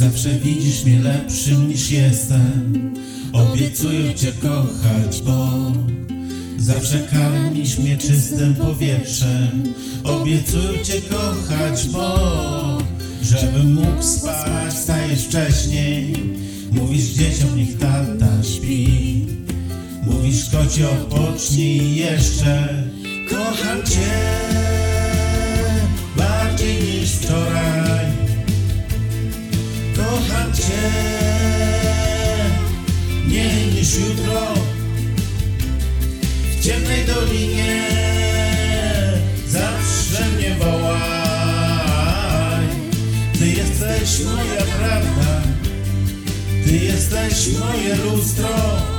Zawsze widzisz mnie lepszym niż jestem. Obiecuję Cię kochać, bo zawsze karmisz mnie czystym powietrzem. Obiecuję Cię kochać, bo żebym mógł spać, wstajesz wcześniej. Mówisz dzieciom, niech tata śpi. Mówisz kocie, odpocznij jeszcze. Kocham Cię bardziej niż wczoraj. Kocham Cię mniej niż jutro. W ciemnej dolinie zawsze mnie wołaj. Ty jesteś moja prawda, Ty jesteś moje lustro.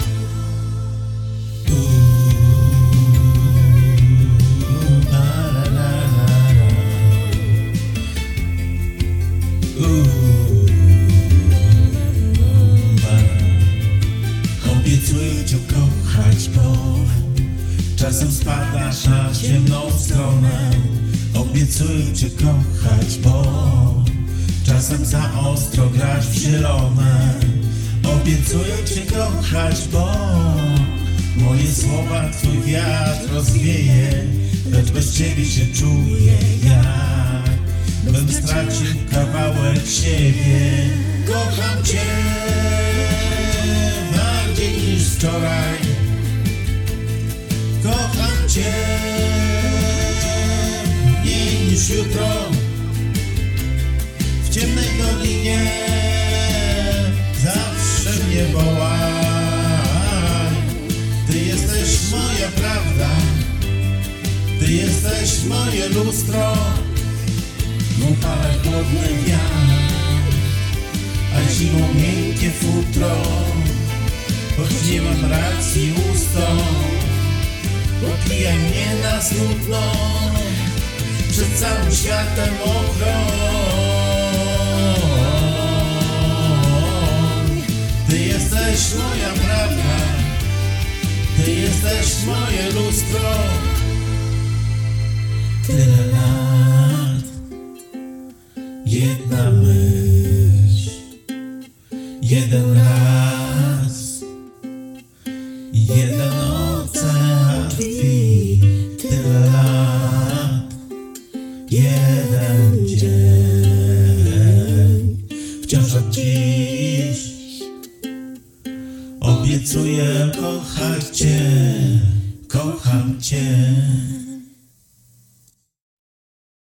Obiecuję Cię kochać, bo czasem spadasz na ciemną stronę. Obiecuję Cię kochać, bo czasem za ostro grasz w zielone. Obiecuję Cię kochać, bo moje słowa Twój wiatr rozwieje. Lecz bez Ciebie się czuję jakbym stracił kawałek siebie. Kocham Cię bardziej niż wczoraj. Kocham Cię mniej niż jutro. W ciemnej dolinie zawsze mnie wołaj. Ty jesteś moja prawda, Ty jesteś moje lustro. Upala chłodny wiatr, a zimą miękkie futro. Choć nie mam racji ustą, popijaj mnie na smutno. Przed całym światem ochroń. Ty jesteś moja prawda, Ty jesteś moje lustro. Tyle lat, jedna myśl, jeden raz, jeden ocean krwi. Tyle lat, jeden dzień. Wciąż od dziś obiecuję kochać Cię, kocham Cię.